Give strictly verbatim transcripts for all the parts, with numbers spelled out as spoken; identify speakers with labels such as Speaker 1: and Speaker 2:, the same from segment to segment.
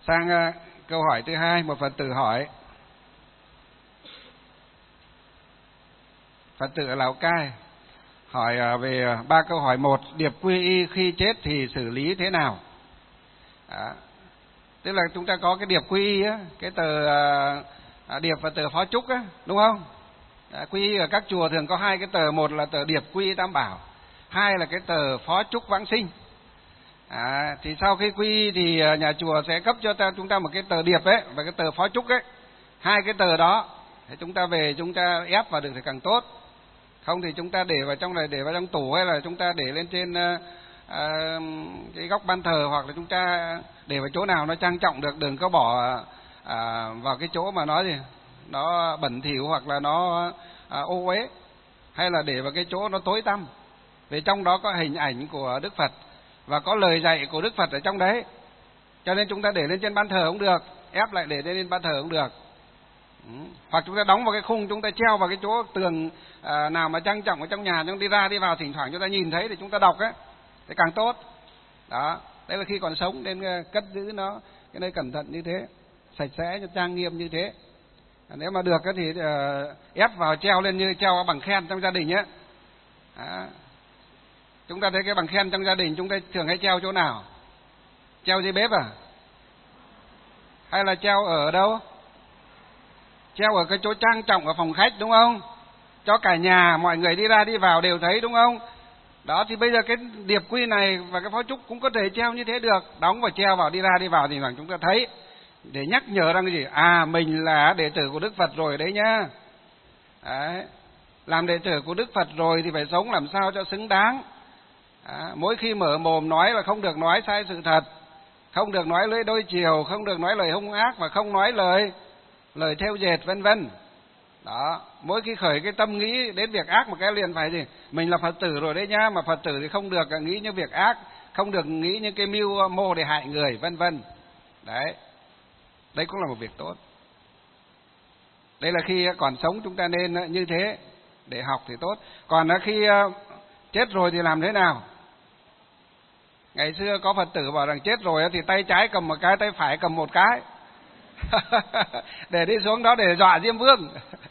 Speaker 1: Sang câu hỏi thứ hai, một Phật tử hỏi. Phật tử ở Lào Cai hỏi về ba câu hỏi. Một, điệp quy y khi chết thì xử lý thế nào? Đó. Tức là chúng ta có cái điệp quy y á, cái tờ à, điệp và tờ phó chúc á, đúng không? À, quy y ở các chùa thường có hai cái tờ, một là tờ điệp quy y tam bảo, hai là cái tờ phó chúc vãng sinh. À, thì sau khi quy y thì nhà chùa sẽ cấp cho ta, chúng ta một cái tờ điệp ấy và cái tờ phó chúc ấy. Hai cái tờ đó thì chúng ta về chúng ta ép vào được thì càng tốt. Không thì chúng ta để vào trong này, để vào trong tủ, hay là chúng ta để lên trên uh, uh, cái góc ban thờ, hoặc là chúng ta để vào chỗ nào nó trang trọng được, đừng có bỏ uh, vào cái chỗ mà nó gì nó bẩn thỉu hoặc là nó uh, ô uế, hay là để vào cái chỗ nó tối tăm. Vì trong đó có hình ảnh của Đức Phật và có lời dạy của Đức Phật ở trong đấy, cho nên chúng ta để lên trên ban thờ cũng được, ép lại để lên ban thờ cũng được. Ừ. Hoặc chúng ta đóng vào cái khung, chúng ta treo vào cái chỗ tường à, nào mà trang trọng ở trong nhà, chúng đi ra đi vào thỉnh thoảng chúng ta nhìn thấy thì chúng ta đọc ấy thì càng tốt. Đó, đấy là khi còn sống nên cất giữ nó cái nơi cẩn thận như thế, sạch sẽ, trang nghiêm như thế. À, nếu mà được thì uh, ép vào treo lên như treo bằng khen trong gia đình ấy. Đó. Chúng ta thấy cái bằng khen trong gia đình chúng ta thường hay treo chỗ nào? Treo dưới bếp à? Hay là treo ở đâu? Treo ở cái chỗ trang trọng ở phòng khách, đúng không? Cho cả nhà mọi người đi ra đi vào đều thấy, đúng không? Đó, thì bây giờ cái điệp quy này và cái phó chúc cũng có thể treo như thế được, đóng và treo vào, đi ra đi vào thì rằng chúng ta thấy, để nhắc nhở rằng cái gì? À, mình là đệ tử của Đức Phật rồi đấy nhá. Đấy. Làm đệ tử của Đức Phật rồi thì phải sống làm sao cho xứng đáng. À, mỗi khi mở mồm nói là không được nói sai sự thật, không được nói lưỡi đôi chiều, không được nói lời hung ác và không nói lời lời thêu dệt vân vân. Đó, mỗi khi khởi cái tâm nghĩ đến việc ác một cái liền phải gì? Mình là Phật tử rồi đấy nhá, mà Phật tử thì không được nghĩ những việc ác, không được nghĩ những cái mưu mô để hại người vân vân. Đấy. Đấy cũng là một việc tốt. Đây là khi còn sống chúng ta nên như thế để học thì tốt. Còn khi chết rồi thì làm thế nào? Ngày xưa có Phật tử bảo rằng chết rồi thì tay trái cầm một cái, tay phải cầm một cái. Để đi xuống đó để dọa Diêm Vương.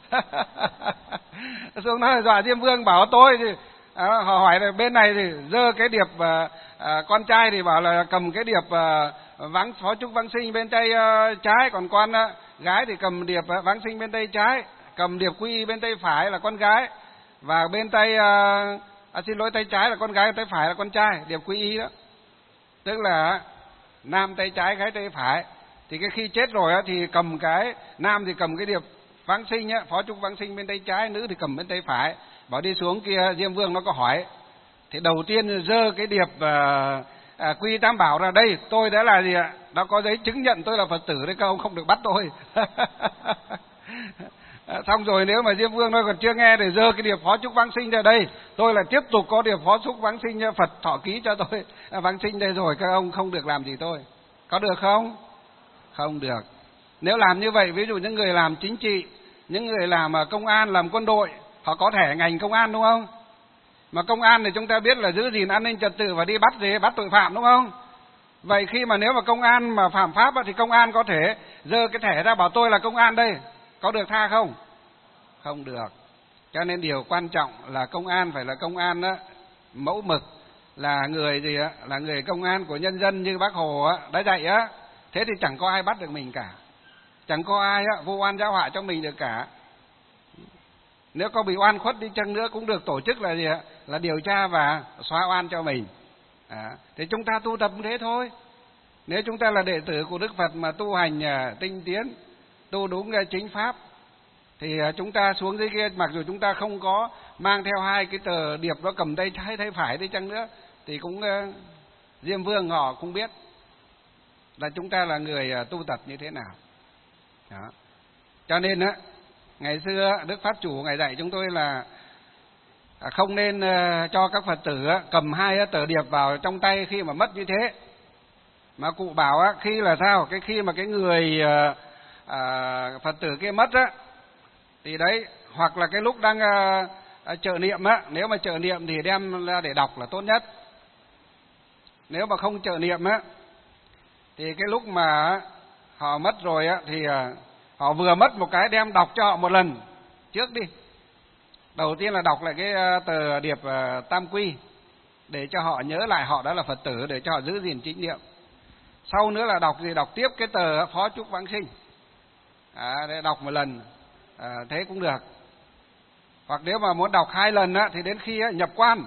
Speaker 1: Xuống đó để dọa Diêm Vương, bảo tôi thì à, họ hỏi là bên này thì giơ cái điệp à, à, con trai thì bảo là cầm cái điệp à, vãng phó chúc vãng sinh bên tay à, trái, còn con à, gái thì cầm điệp à, vãng sinh bên tay trái, cầm điệp quy y bên tay phải là con gái, và bên tay à, à, xin lỗi tay trái là con gái, tay phải là con trai, điệp quy y đó. Tức là nam tay trái, gái tay phải. Thì cái khi chết rồi á, thì cầm cái nam thì cầm cái điệp vãng sinh á, phó chúc vãng sinh bên tay trái, nữ thì cầm bên tay phải. Bảo đi xuống kia Diêm Vương nó có hỏi, thì đầu tiên giơ cái điệp à, à, quy tam bảo ra, đây tôi đã là gì ạ? Đã có giấy chứng nhận tôi là Phật tử đấy, các ông không được bắt tôi. À, xong rồi nếu mà Diêm Vương nó còn chưa nghe thì giơ cái điệp phó chúc vãng sinh ra, đây tôi là tiếp tục có điệp phó chúc vãng sinh Phật thọ ký cho tôi à, vãng sinh đây rồi, các ông không được làm gì tôi. Có được không? Không được. Nếu làm như vậy, ví dụ những người làm chính trị, những người làm công an, làm quân đội, họ có thẻ ngành công an, đúng không? Mà công an thì chúng ta biết là giữ gìn an ninh trật tự và đi bắt gì, bắt tội phạm, đúng không? Vậy khi mà nếu mà công an mà phạm pháp thì công an có thể giơ cái thẻ ra bảo tôi là công an đây, có được tha không? Không được. Cho nên điều quan trọng là công an phải là công an đó, mẫu mực, là người gì á, là người công an của nhân dân như Bác Hồ á, đã dạy á. Thế thì chẳng có ai bắt được mình cả, chẳng có ai á, vô oan giáo họa cho mình được cả. Nếu có bị oan khuất đi chăng nữa cũng được tổ chức là gì ạ? Là điều tra và xóa oan cho mình. À, thì chúng ta tu tập thế thôi. Nếu chúng ta là đệ tử của Đức Phật mà tu hành tinh tiến, tu đúng chính pháp, thì chúng ta xuống dưới kia, mặc dù chúng ta không có mang theo hai cái tờ điệp đó cầm tay trái tay phải đi chăng nữa, thì cũng Diêm Vương họ cũng biết là chúng ta là người tu tập như thế nào. Đó. Cho nên á, ngày xưa Đức Pháp Chủ Ngài dạy chúng tôi là không nên cho các Phật tử cầm hai tờ điệp vào trong tay khi mà mất như thế. Mà cụ bảo á, khi là sao? Cái khi mà cái người à, Phật tử kia mất á, thì đấy, hoặc là cái lúc đang à, trợ niệm á, nếu mà trợ niệm thì đem ra để đọc là tốt nhất. Nếu mà không trợ niệm á, thì cái lúc mà họ mất rồi á thì họ vừa mất một cái đem đọc cho họ một lần trước đi. Đầu tiên là đọc lại cái tờ điệp tam quy để cho họ nhớ lại họ đã là Phật tử, để cho họ giữ gìn chánh niệm. Sau nữa là đọc gì đọc tiếp cái tờ phó chúc vãng sinh, à, để đọc một lần, à, thế cũng được. Hoặc nếu mà muốn đọc hai lần á, thì đến khi á, nhập quan,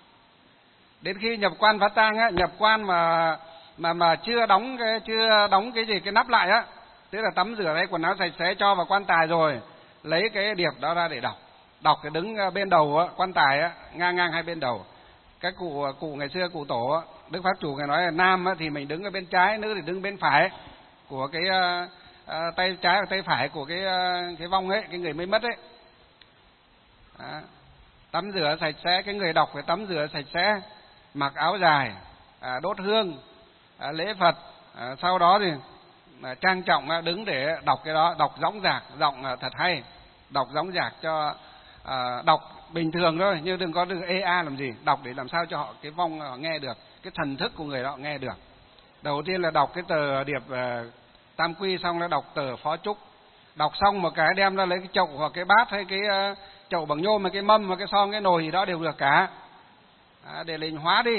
Speaker 1: đến khi nhập quan phát tang á, nhập quan mà mà mà chưa đóng cái chưa đóng cái gì cái nắp lại á, tức là tắm rửa lấy quần áo sạch sẽ cho vào quan tài rồi lấy cái điệp đó ra để đọc. Đọc cái đứng bên đầu á, quan tài á, ngang ngang hai bên đầu. Các cụ cụ ngày xưa cụ tổ á, Đức Pháp Chủ ngài nói là nam á, thì mình đứng ở bên trái, nữ thì đứng bên phải của cái uh, uh, tay trái và tay phải của cái uh, cái vong ấy, cái người mới mất ấy. Đó. Tắm rửa sạch sẽ, cái người đọc phải tắm rửa sạch sẽ, mặc áo dài, à, đốt hương, à, lễ Phật, à, sau đó thì à, trang trọng à, đứng để đọc cái đó, đọc dõng dạc, giọng à, thật hay, đọc dõng dạc cho à, đọc bình thường thôi, nhưng đừng có đừng ê a làm gì, đọc để làm sao cho họ cái vong họ nghe được, cái thần thức của người đó nghe được. Đầu tiên là đọc cái tờ điệp à, tam quy, xong là đọc tờ phó chúc. Đọc xong một cái đem ra lấy cái chậu hoặc cái bát hay cái uh, chậu bằng nhôm, hay cái mâm, hay cái son, cái nồi gì đó đều được cả, à, để linh hóa đi.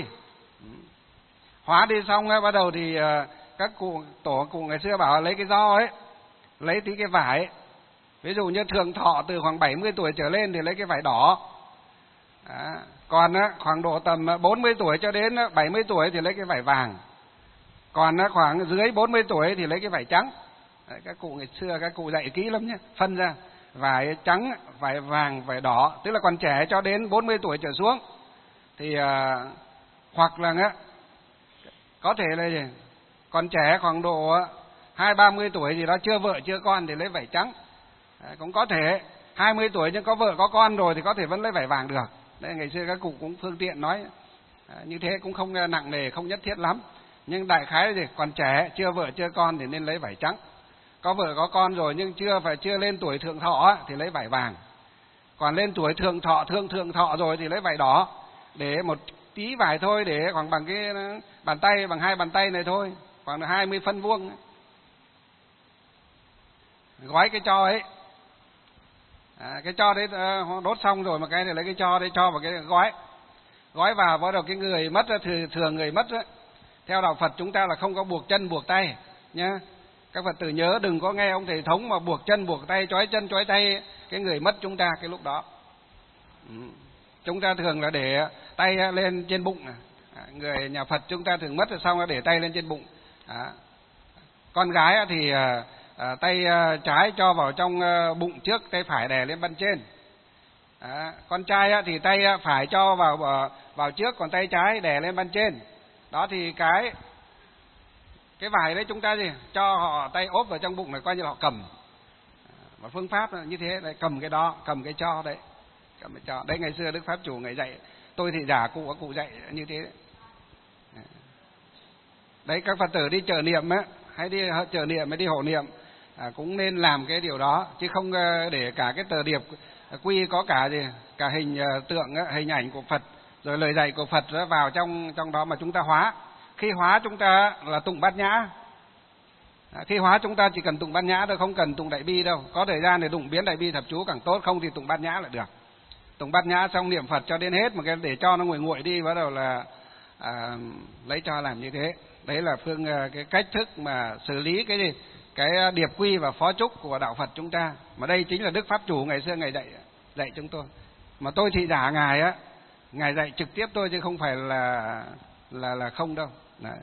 Speaker 1: Hóa đi xong bắt đầu thì uh, các cụ tổ cụ ngày xưa bảo lấy cái giò ấy, lấy tí cái vải ấy. Ví dụ như thường thọ từ khoảng bảy mươi tuổi trở lên thì lấy cái vải đỏ, à, còn uh, khoảng độ tầm bốn mươi tuổi cho đến bảy mươi tuổi thì lấy cái vải vàng, còn uh, khoảng dưới bốn mươi tuổi thì lấy cái vải trắng. Đấy, các cụ ngày xưa các cụ dạy kỹ lắm nhé, phân ra vải trắng, vải vàng, vải đỏ, tức là còn trẻ cho đến bốn mươi tuổi trở xuống thì uh, hoặc là uh, có thể là gì? Còn trẻ khoảng độ hai ba mươi tuổi gì đó, chưa vợ chưa con thì lấy vải trắng. Đấy, cũng có thể hai mươi tuổi nhưng có vợ có con rồi thì có thể vẫn lấy vải vàng được. Đấy, ngày xưa các cụ cũng phương tiện nói à, như thế, cũng không nặng nề, không nhất thiết lắm. Nhưng đại khái là gì? Còn trẻ, chưa vợ chưa con thì nên lấy vải trắng. Có vợ có con rồi nhưng chưa phải chưa lên tuổi thượng thọ thì lấy vải vàng. Còn lên tuổi thượng thọ, thương thượng thọ rồi thì lấy vải đỏ, để một tí vải thôi, để khoảng bằng cái bàn tay, bằng hai bàn tay này thôi, khoảng hai mươi phân vuông, gói cái tro ấy, à, cái tro đấy đốt xong rồi một cái thì lấy cái tro đấy cho vào cái gói, gói vào. Bắt đầu cái người mất thì thường người mất ấy, theo đạo Phật chúng ta là không có buộc chân buộc tay nhá. Các Phật tử nhớ đừng có nghe ông thầy thống mà buộc chân buộc tay, trói chân trói tay cái người mất chúng ta cái lúc đó. Ừ. Chúng ta thường là để tay lên trên bụng, à, người nhà Phật chúng ta thường mất rồi xong là để tay lên trên bụng. À. Con gái thì à, à, tay à, trái cho vào trong à, bụng trước, tay phải đè lên ban trên. À. Con trai à, thì tay à, phải cho vào, vào vào trước, còn tay trái đè lên ban trên. Đó thì cái cái vải đấy chúng ta gì cho họ tay ốp vào trong bụng này, coi như họ cầm. Và phương pháp như thế, đấy, cầm cái đó, cầm cái cho đấy, cầm cái cho đấy. Ngày xưa Đức Pháp Chủ ngày dạy, tôi thì giả cụ cụ dạy như thế đấy. Đấy, các Phật tử đi chợ niệm á, hay đi chợ niệm hay đi hộ niệm à, cũng nên làm cái điều đó, chứ không để cả cái tờ điệp quy có cả gì cả hình tượng, hình ảnh của Phật rồi lời dạy của Phật vào trong trong đó mà chúng ta hóa. Khi hóa chúng ta là tụng bát nhã, à, khi hóa chúng ta chỉ cần tụng bát nhã thôi, không cần tụng đại bi đâu. Có thời gian thì tụng biến đại bi thập chú càng tốt, không thì tụng bát nhã là được. Tụng bát nhã xong niệm Phật cho đến hết một cái, để cho nó nguội nguội đi, bắt đầu là à, lấy cho làm như thế. Đấy là phương cái cách thức mà xử lý cái gì cái điệp quy và phó chúc của đạo Phật chúng ta. Mà đây chính là Đức Pháp Chủ ngày xưa ngày dạy dạy chúng tôi. Mà tôi thị giả ngài á, ngài dạy trực tiếp tôi chứ không phải là là là không đâu. Đấy.